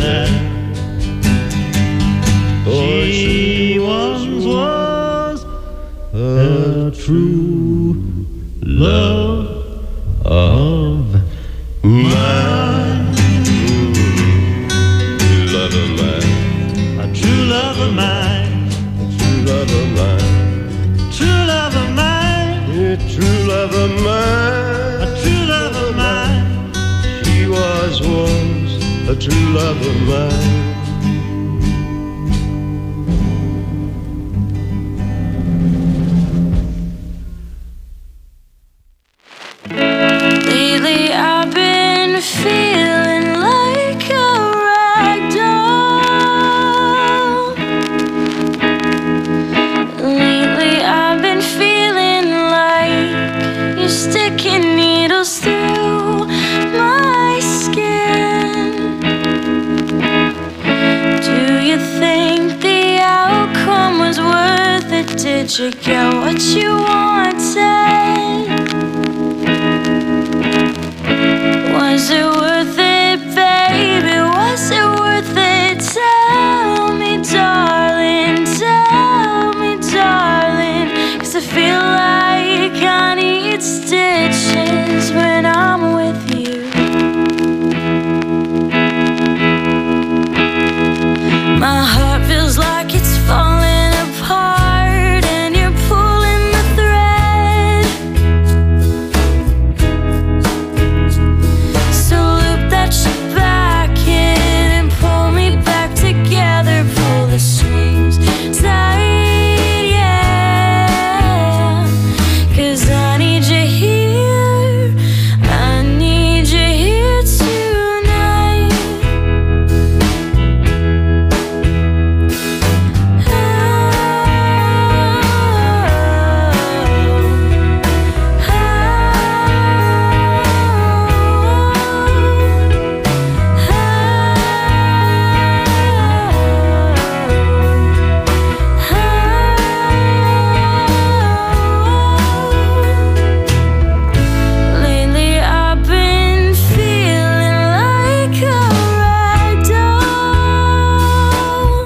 that she once was a true love of mine. True love of mine. A true love of mine. A true love of mine. True love of mine. A true love of mine. A true love of mine. She was once a true love of mine. Lately I've been feeling like a rag doll. Lately I've been feeling like you're sticking needles through my skin. Do you think the outcome was worth it? Did you get what you wanted? Was it worth it, baby? Was it worth it? Tell me, darling, tell me, darling. 'Cause I feel like I need stitches when I'm with you. My heart feels like it's falling apart and you're pulling the thread. So loop that shit back in and pull me back together. Pull the strings tight, yeah. 'Cause I need you here, I need you here tonight. Lately I've been feeling like a rag doll.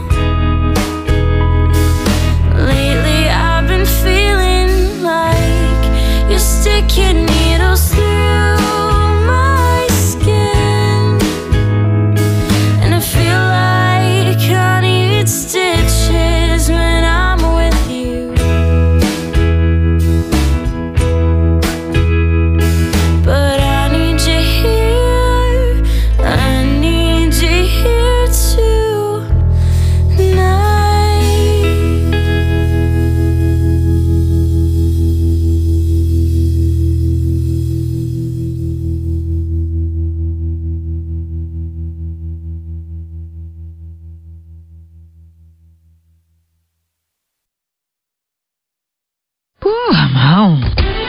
Lately I've been feeling like you're sticking needles through my skin. And I feel like I need stitches when I'm with you. But I need you here, I need you here tonight. Whew, I'm home.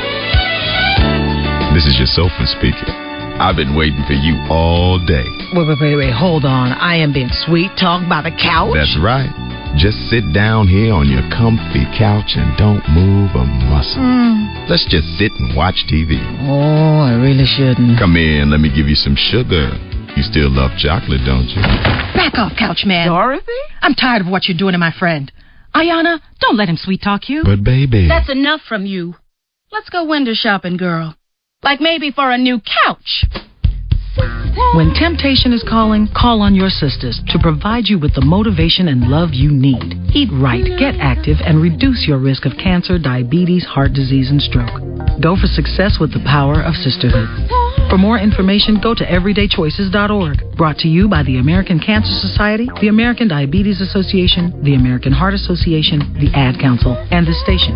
This is your sofa speaking. I've been waiting for you all day. Wait, hold on. I am being sweet talked by the couch? That's right. Just sit down here on your comfy couch and don't move a muscle. Let's just sit and watch TV. Oh, I really shouldn't. Come in, let me give you some sugar. You still love chocolate, don't you? Back off, couch man. Dorothy? I'm tired of what you're doing to my friend. Ayana, don't let him sweet talk you. But baby... That's enough from you. Let's go window shopping, girl. Like maybe for a new couch. When temptation is calling, call on your sisters to provide you with the motivation and love you need. Eat right, get active, and reduce your risk of cancer, diabetes, heart disease, and stroke. Go for success with the power of sisterhood. For more information, go to everydaychoices.org. Brought to you by the American Cancer Society, the American Diabetes Association, the American Heart Association, the Ad Council, and this station.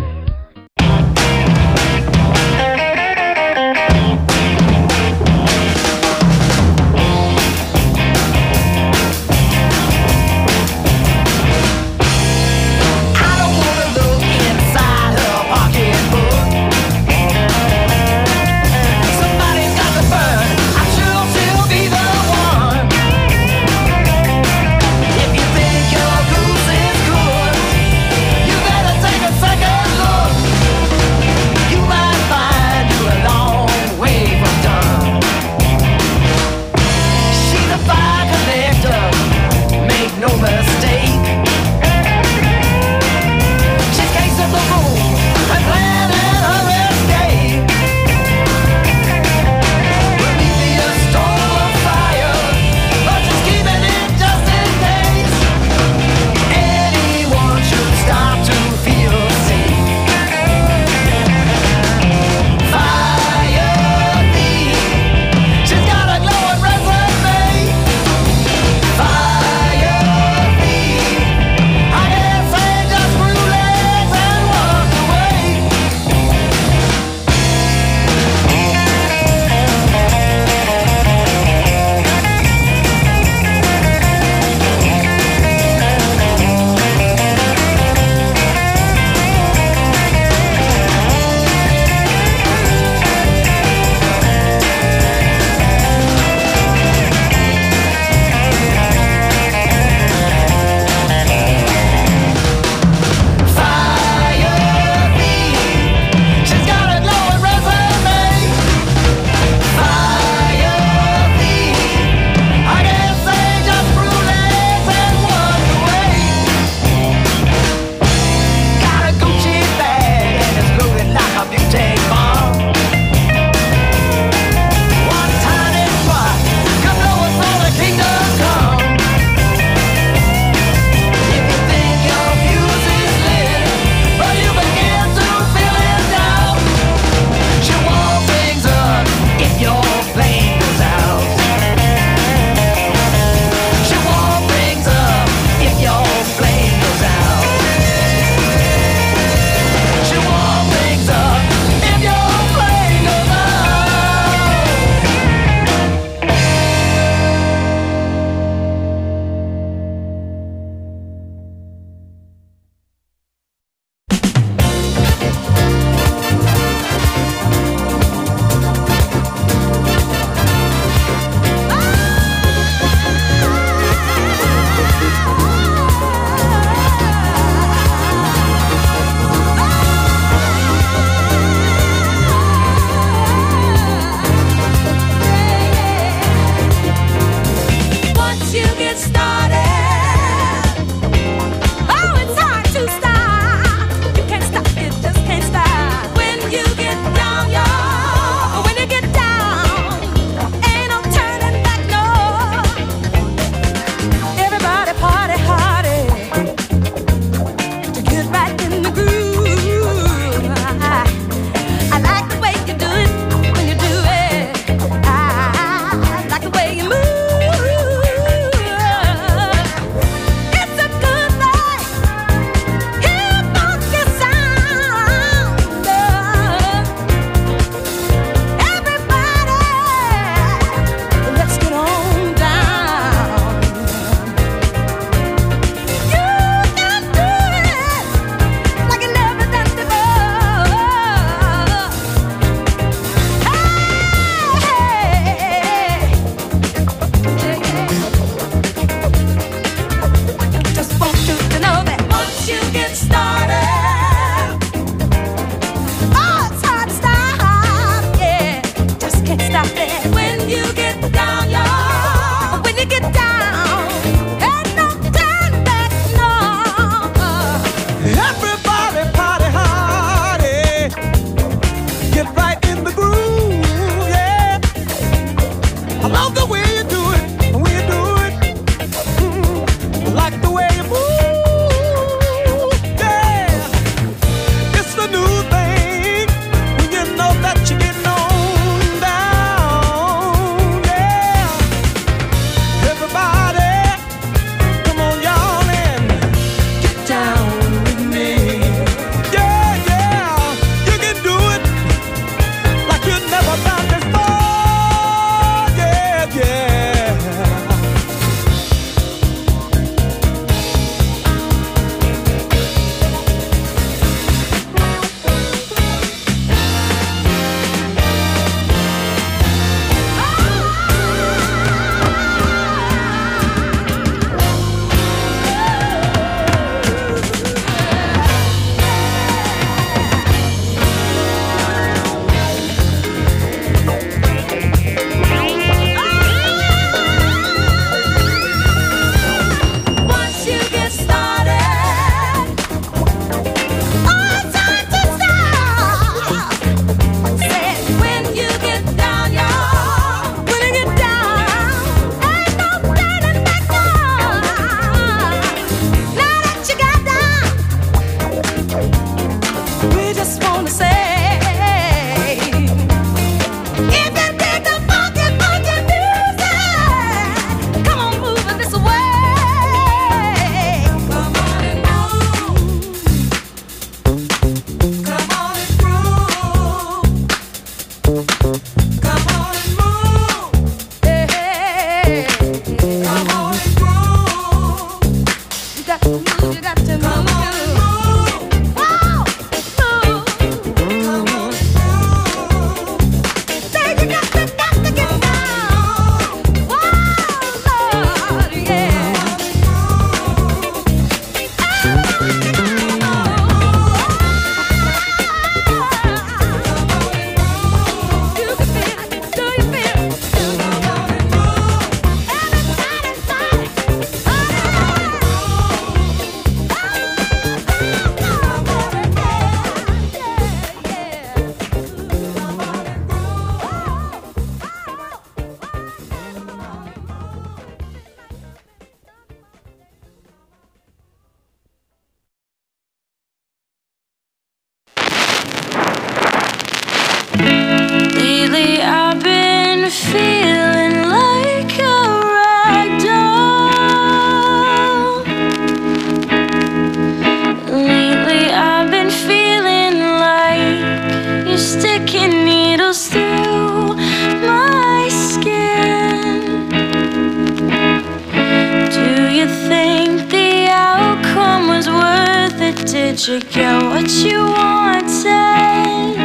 If you think your goose is good, you better take a second look. Lately I've been feeling like a rag doll. Lately I've been feeling like you're sticking needles through my skin. Do you think the outcome was worth it? Did you get what you wanted?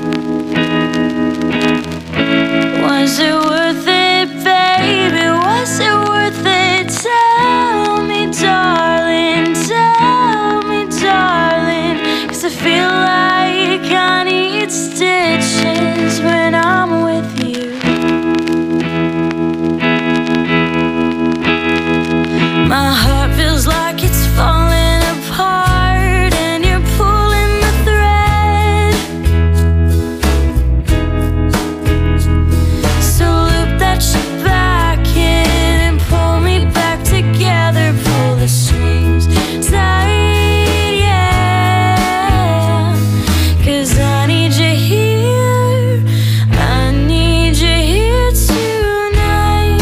Was it worth it, baby? Was it worth it? Tell me, darling, tell me, darling. 'Cause I feel like I need stitches when I'm with you. My heart feels like it's falling apart, and you're pulling the thread. So loop that shit back in and pull me back together. Pull the strings tight, yeah. 'Cause I need you here, I need you here tonight.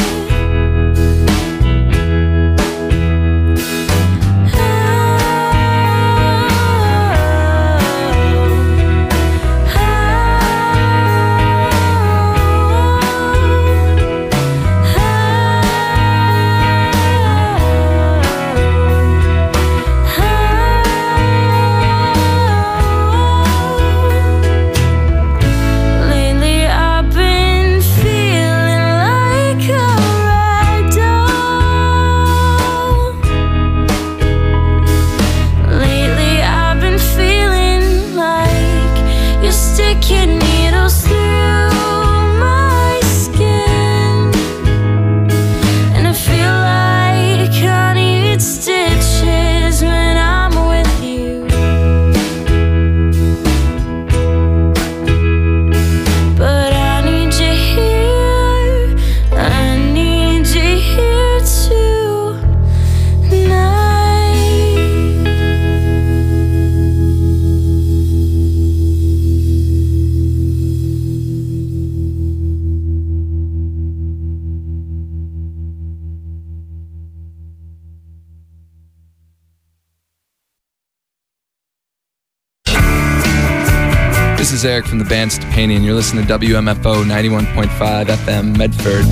Lately I've been feeling like a rag doll. Lately I've been feeling like you're sticking needles through my skin. And I feel like I need stitches when I'm with you. But I need you here, I need you here tonight. This is Eric from the band Stepani, and you're listening to WMFO 91.5 FM Medford.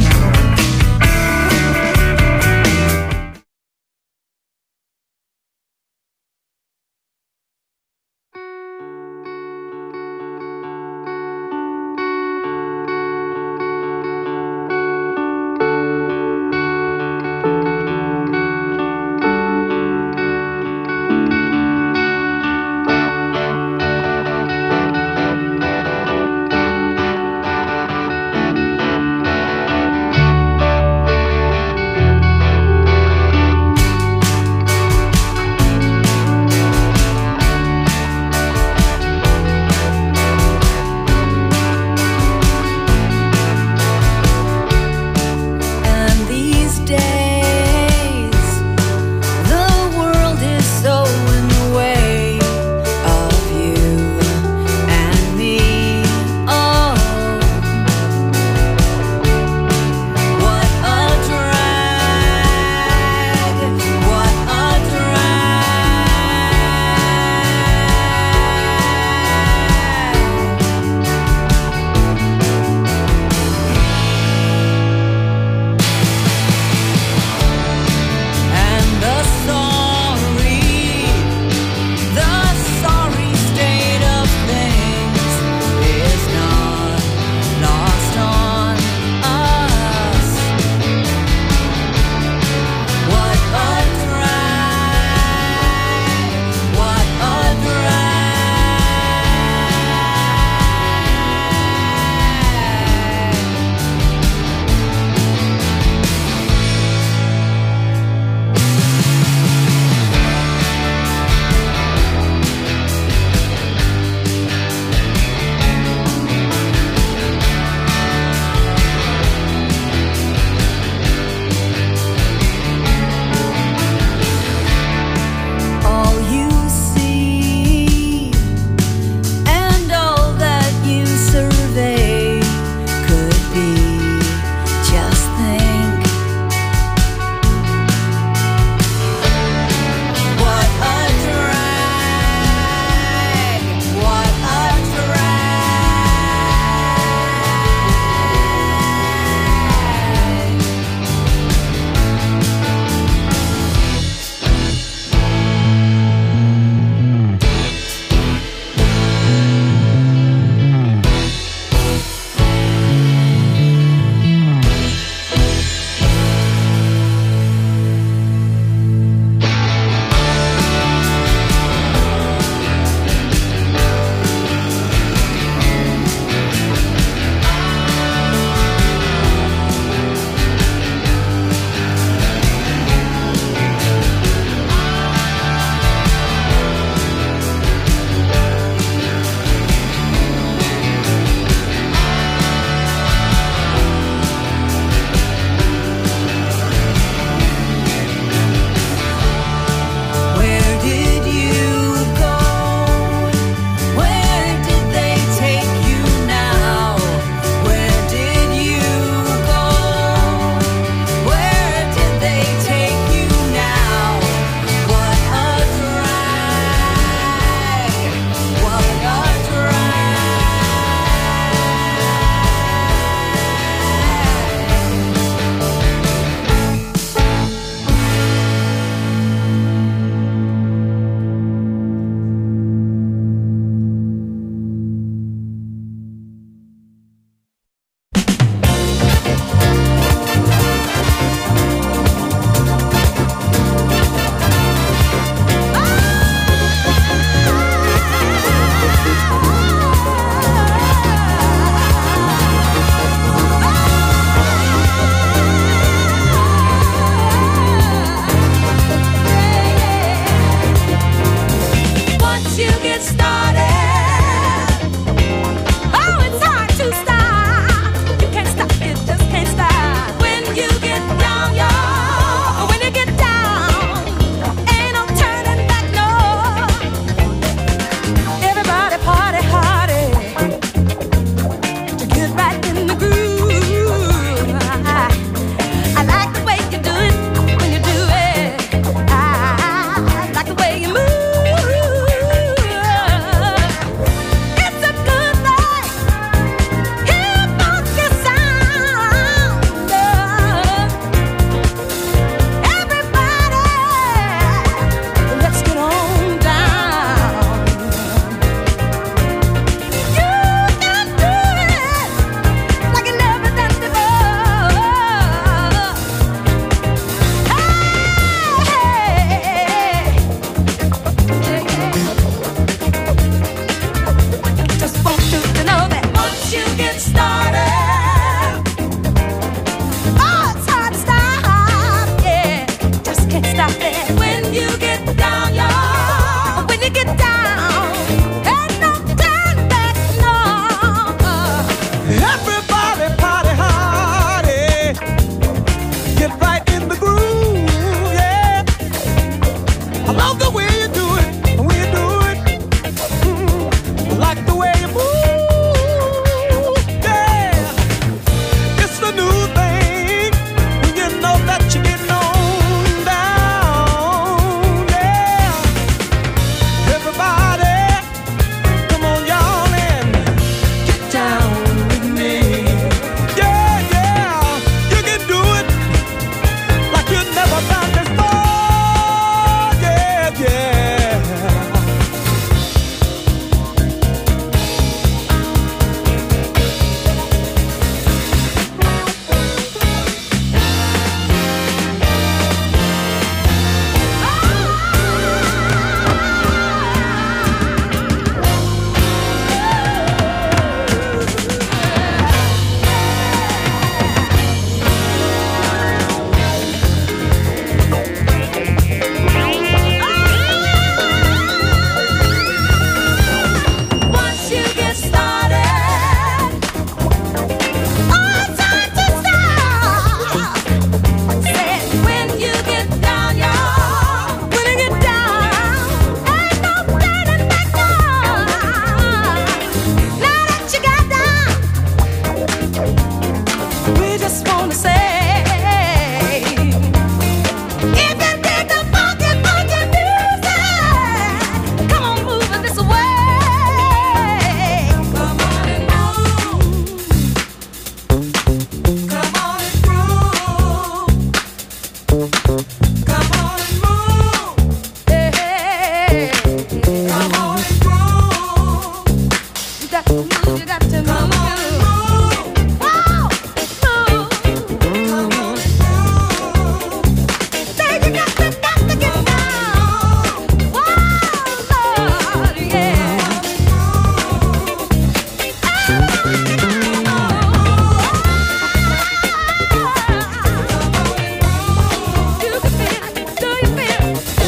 Do you feel it?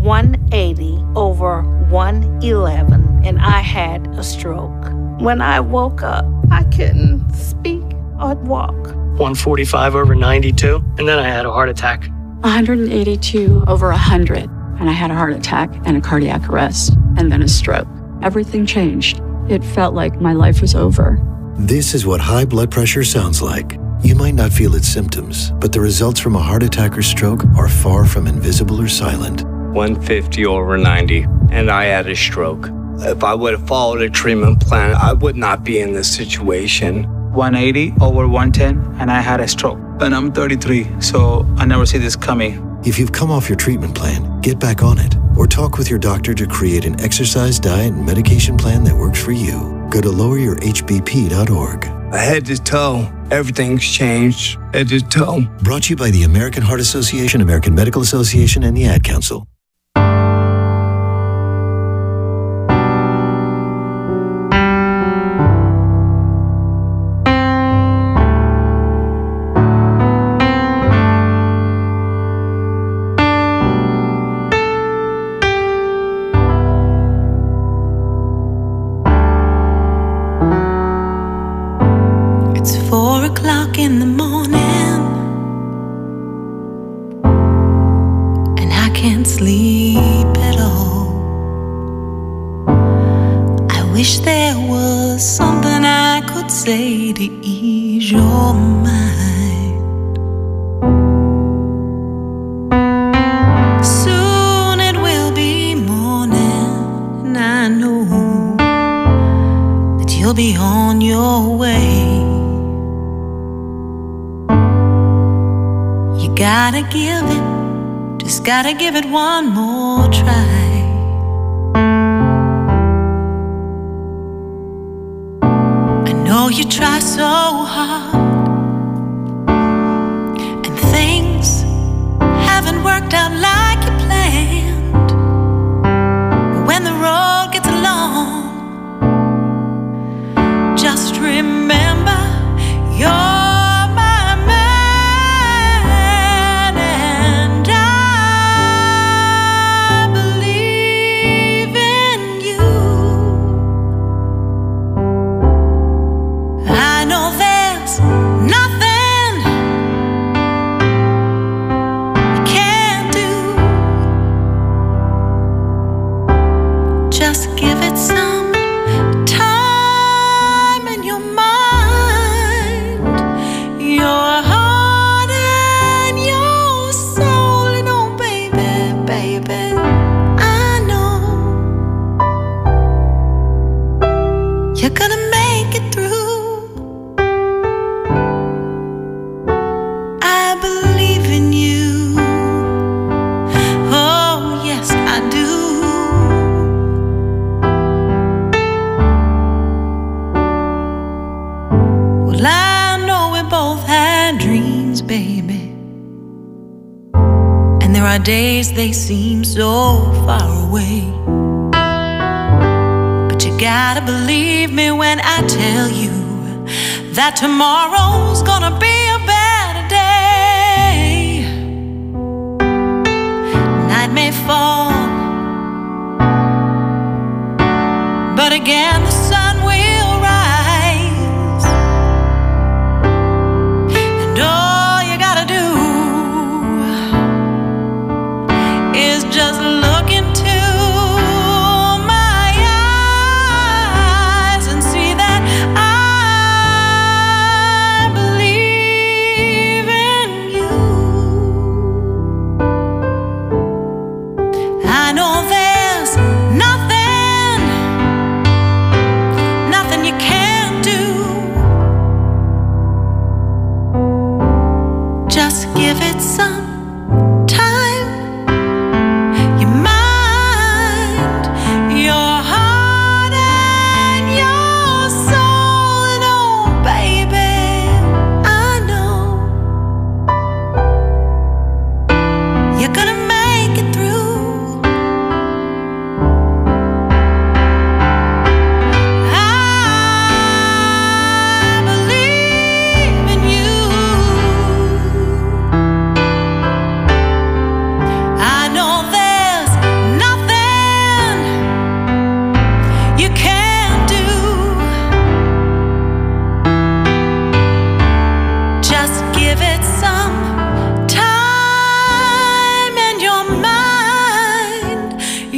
180/111, and I had a stroke. When I woke up, I couldn't speak or walk. 145/92, and then I had a heart attack. 182/100, and I had a heart attack and a cardiac arrest, and then a stroke. Everything changed. It felt like my life was over. This is what high blood pressure sounds like. You might not feel its symptoms, but the results from a heart attack or stroke are far from invisible or silent. 150/90, and I had a stroke. If I would have followed a treatment plan, I would not be in this situation. 180/110, and I had a stroke. And I'm 33, so I never see this coming. If you've come off your treatment plan, get back on it, or talk with your doctor to create an exercise, diet, and medication plan that works for you. Go to loweryourhbp.org. Head to toe, everything's changed. Head to toe. Brought to you by the American Heart Association, American Medical Association, and the Ad Council. In the morning, and I can't sleep at all. I wish there was something I could say to ease your mind. Soon it will be morning, and I know that you'll be on your way. Gotta give it, just gotta give it one more try. I know you try so hard, and things haven't worked out like you planned. But when the road gets long, just remember you're days they seem so far away, but you gotta believe me when I tell you that tomorrow's gonna be a better day. Night may fall, but again the sun will rise, and all you gotta do is just look into my eyes and see that I believe in you. I know there's nothing you can't do. Just give it some time. You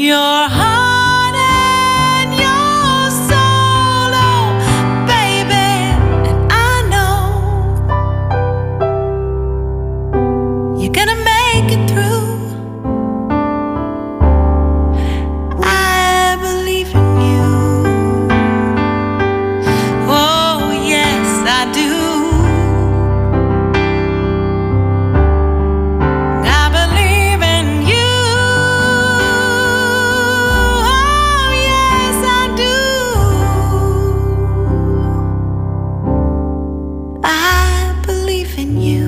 your heart and your soul, oh baby. And I know you're gonna make it through. I believe in you. Oh yes, I do. I believe in you. Oh yes, I do. I believe in you.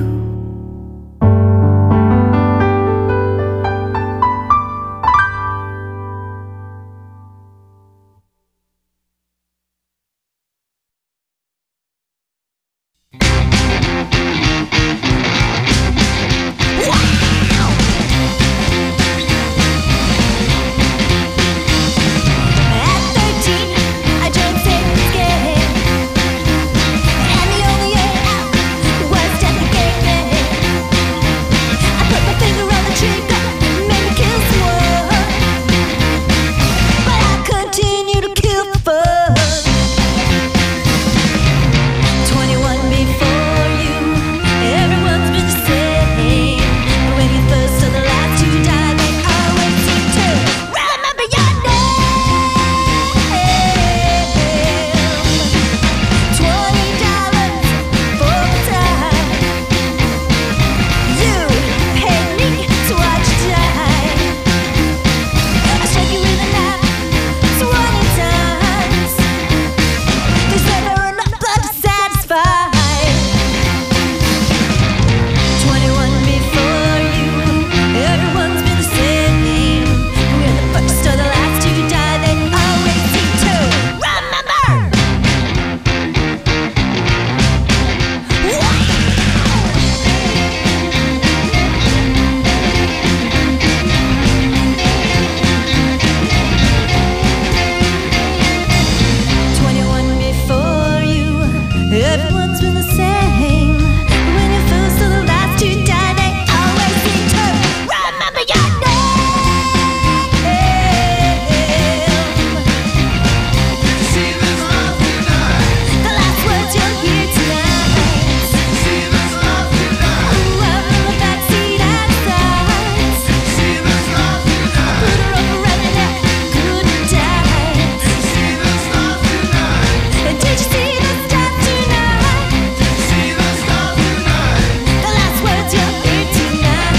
Everyone's been the same. When you first to the last to die, they always seem to remember your name. See this love tonight. The last words you'll hear tonight. See this love tonight. Ooh, I'm in the backseat outside. See this love tonight. Put her up around your neck, good times. See this love tonight. And did you see the stars tonight? See the stars tonight. The last words you'll hear tonight.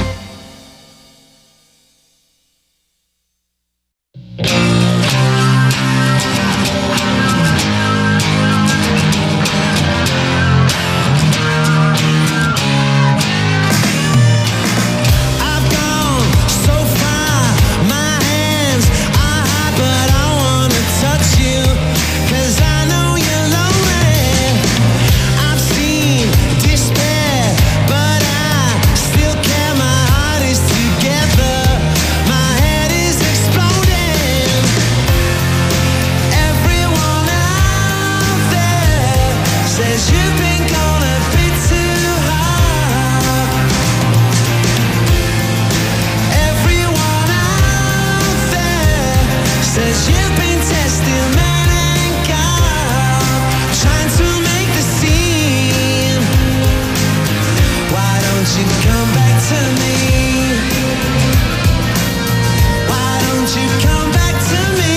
I've gone so far, my hands are high, but I wanna touch you, 'cause I know you're lonely. I've seen despair, but I still care. My heart is together, my head is exploding. Everyone out there says you've been gone a bit too hard. Everyone out there says you've been testing man and God, trying to make the scene. Why don't you come back to me? Why don't you come back to me?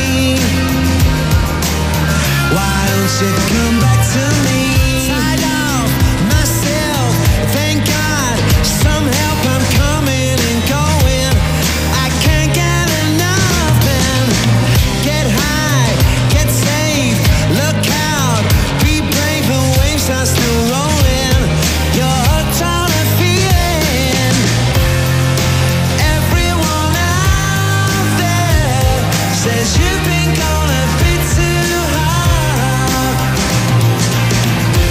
Why don't you come back to me? Tied off myself, thank God, some help, I'm coming and going. I can't get enough, man. Get high, get safe, look out, be brave, the waves are still rolling. You're hooked on a feeling. Everyone out there says you've been gone a bit too hard.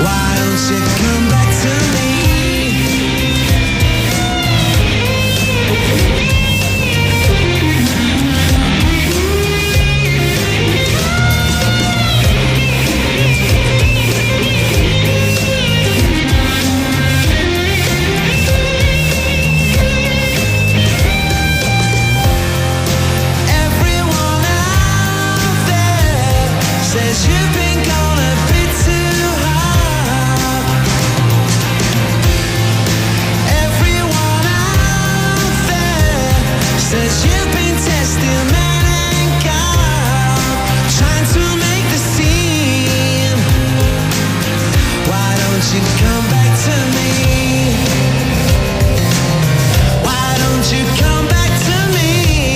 Why don't you come back to me? Everyone out there says you've been gone a bit too hard. Everyone out there says you've been testing man and God, trying to make the scene. Why don't you come back to me? Why don't you come back to me?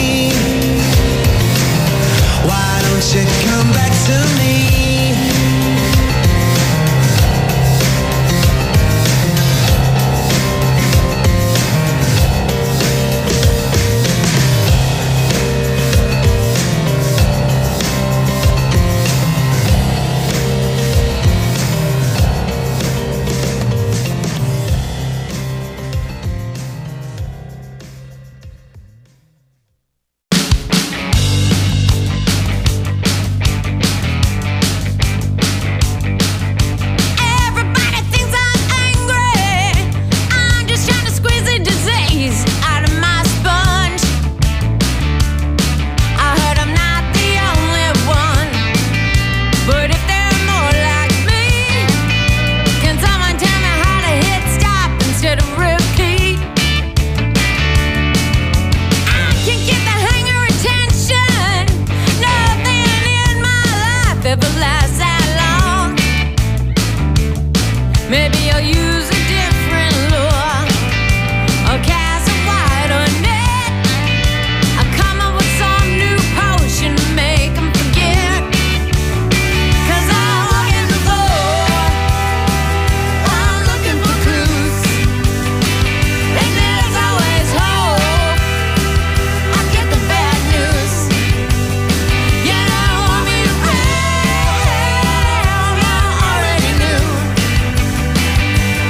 Why don't you come back to me? Everybody thinks I'm angry. I'm just trying to squeeze the disease out of my sponge. I heard I'm not the only one, but if there are more like me, can someone tell me how to hit stop instead of repeat? I can't get the hang of retention. Nothing in my life ever lasts that long. Maybe I'll use a different lure, or cast a wider net. I'll come up with some new potion to make 'em forget. 'Cause I'm looking for clues, and there's always hope. I get the bad news. You don't want me around, I already knew.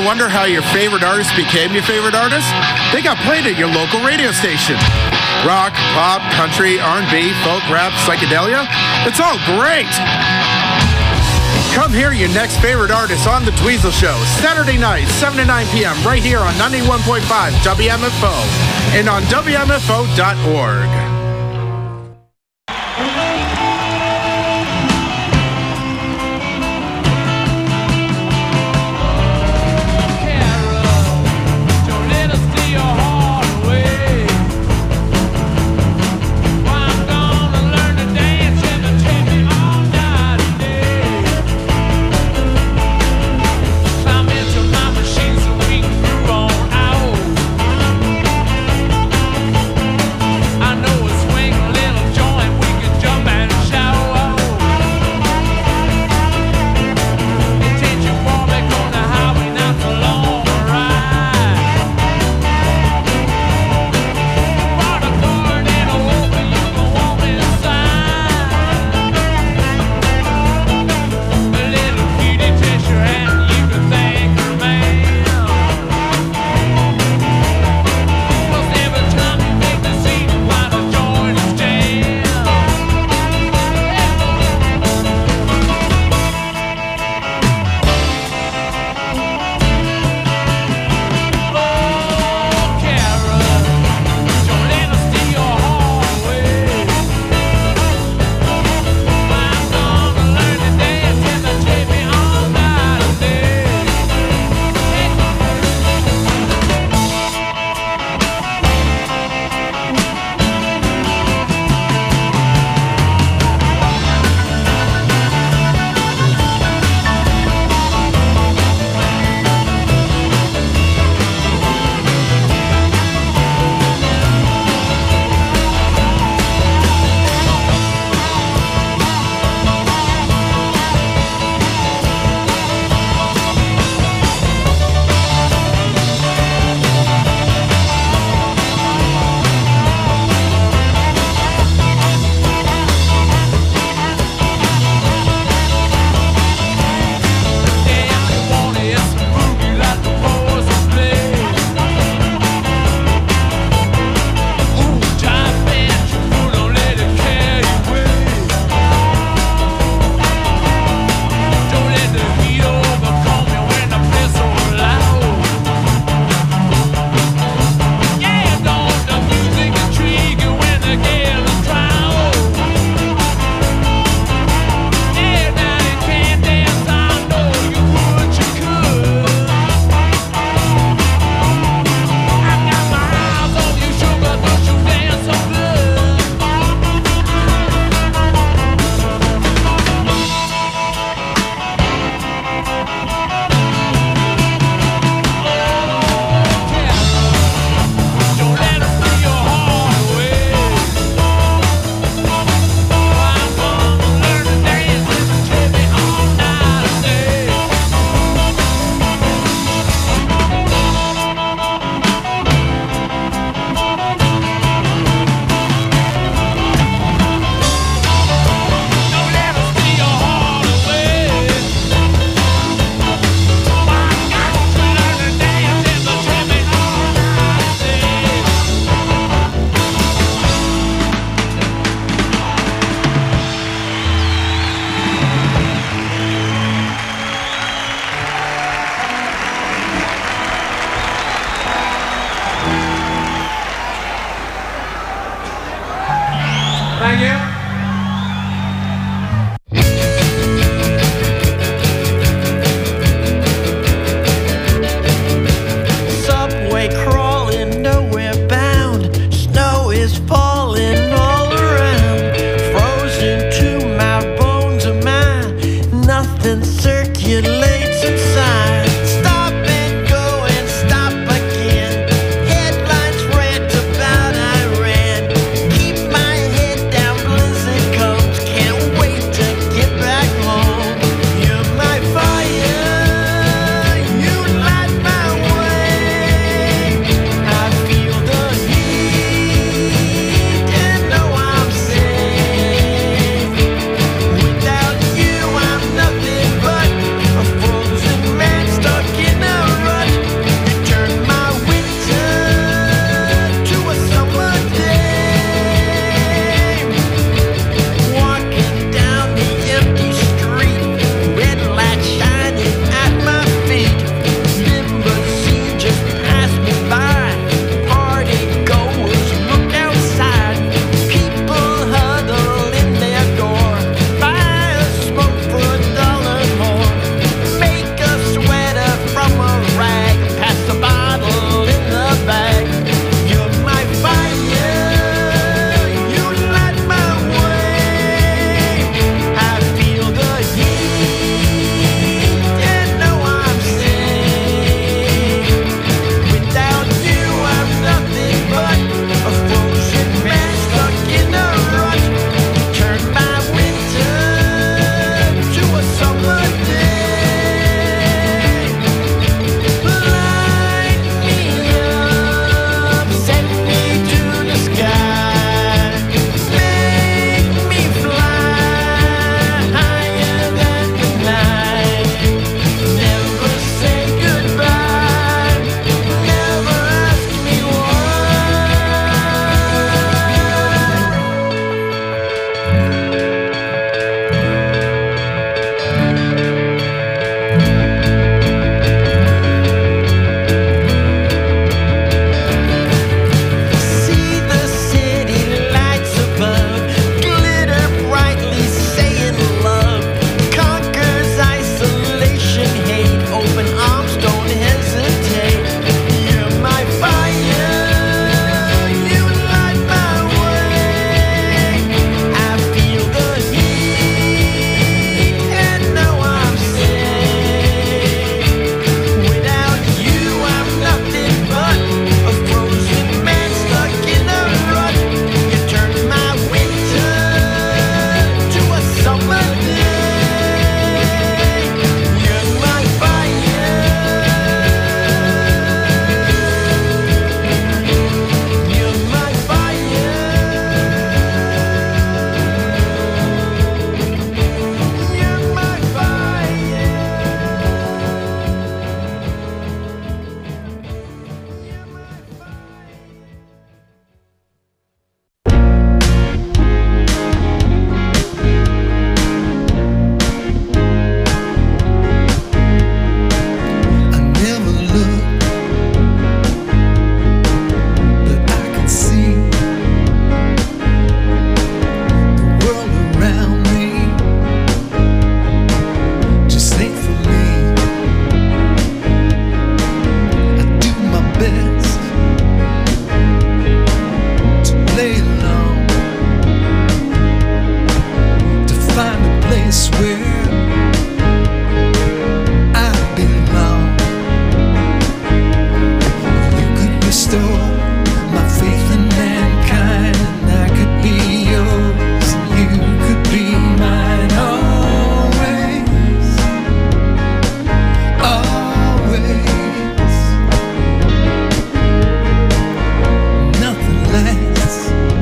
wonder how your favorite artist became your favorite artist? They got played at your local radio station. Rock, pop, country, R&B, folk, rap, psychedelia. It's all great. Come hear your next favorite artist on The Dweezil Show, Saturday night, 7 to 9 p.m., right here on 91.5 WMFO and on WMFO.org. Jump place where I belong. You could restore my faith in mankind, and I could be yours, and you could be mine always, always. Nothing lasts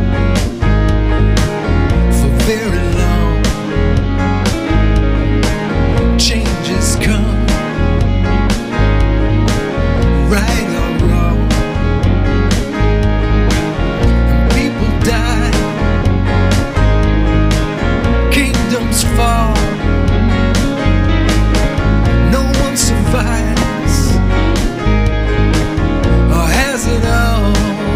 for very long. Changes come, right or wrong. People die, kingdoms fall. No one survives or has it all.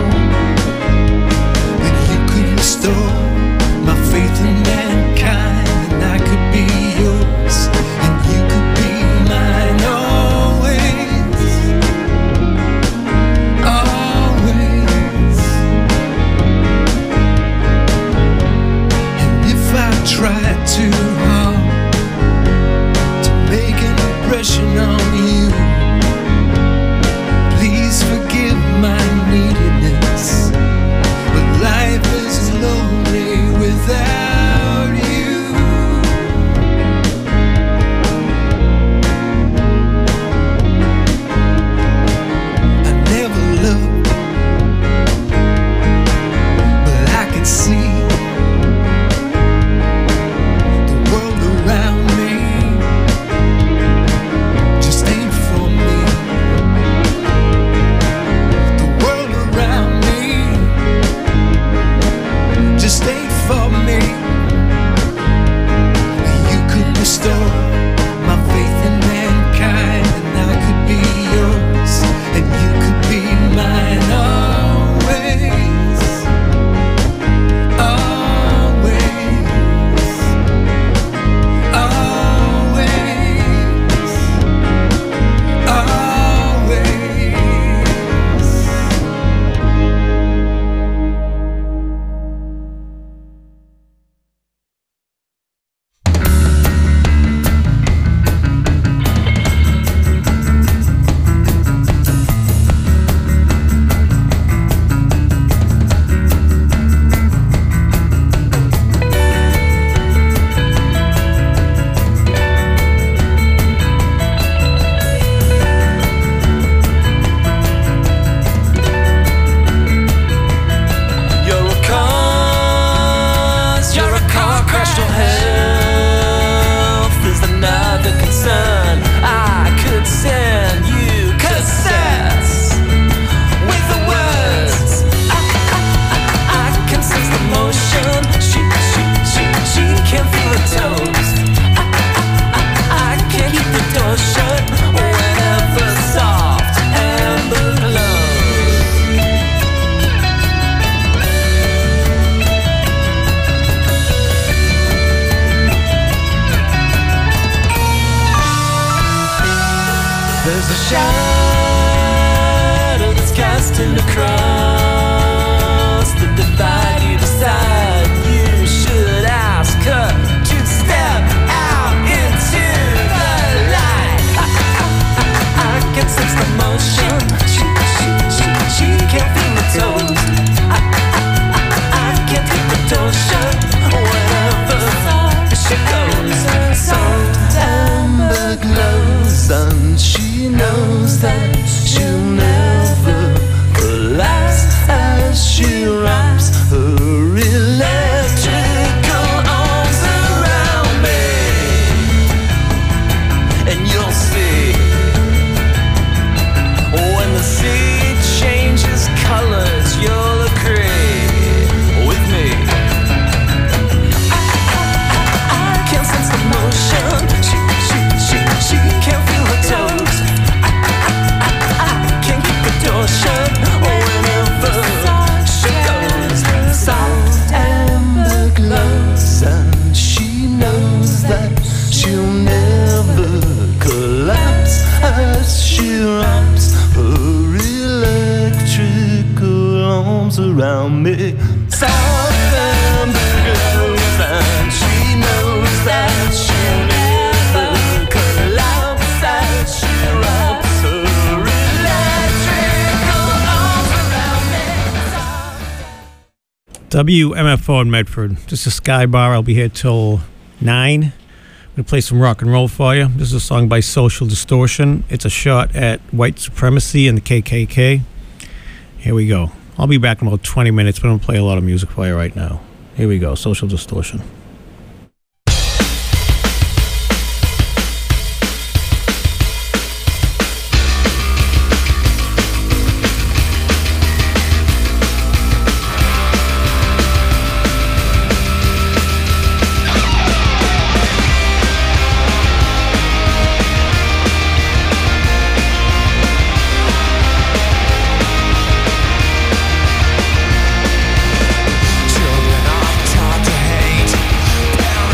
And you could restore my faith in mankind, and I could be yours, and you could be mine always, always. And if I try too hard to make an impression on you, please forgive my neediness, but life is lonely without you. I never looked, but I can see the world around me just ain't for me. The world around me just ain't for me. You could restore my faith in mankind, and I could be yours, and you could be mine always, always, You're a car crash to health is another concern. I could send you cassettes with the words. I can sense the motion. She can feel the toes. I can't keep the door shut whenever soft amber glows. There's a shadow that's casting across the divide. You decide you should ask her to step out into the light. I can sense the motion. She can't feel the toes. I can't keep the door shut whenever she goes. Soft amber glows, and she knows that she'll never collapse as she wraps her electrical arms around me. And you'll see when the sea changes colors, you'll agree with me. I can sense the motion. She can't feel her toes. I can't keep the door shut whenever she goes. Soft amber glows, and she knows that she'll never collapse as she wraps her electrical arms around me. Soft amber glows, and she knows that she WMFO in Medford. This is Sky Bar. I'll be here till 9. I'm going to play some rock and roll for you. This is a song by Social Distortion. It's a shot at white supremacy and the KKK. Here we go. I'll be back in about 20 minutes, but I'm going to play a lot of music for you right now. Here we go, Social Distortion.